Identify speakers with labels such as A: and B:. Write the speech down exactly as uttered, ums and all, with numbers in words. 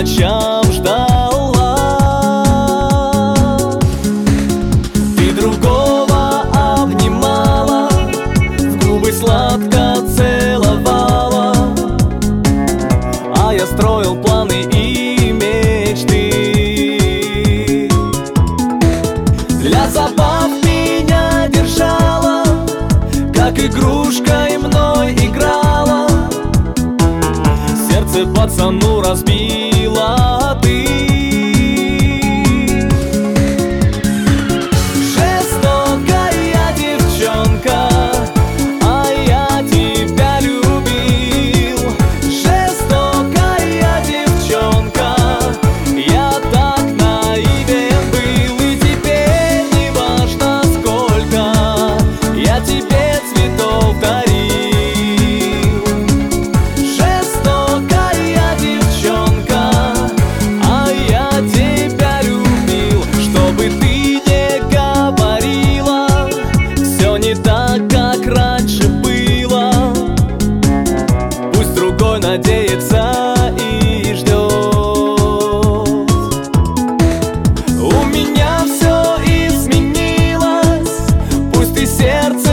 A: ночам ждала. Ты другого обнимала, в губы сладко целовала, а я строил планы и мечты. Для забав меня держала, как игрушкой мной играла, сердце пацану разбила ты. Жестокая девчонка, а я тебя любил. Жестокая девчонка, я так наивен был. И теперь не важно сколько я тебе цветов дарил. Жестокая девчонка, а я тебя любил. Чтобы ты не говорила, все не так, как раньше было. Пусть другой надеется и ждет. У меня все изменилось, пусть и сердце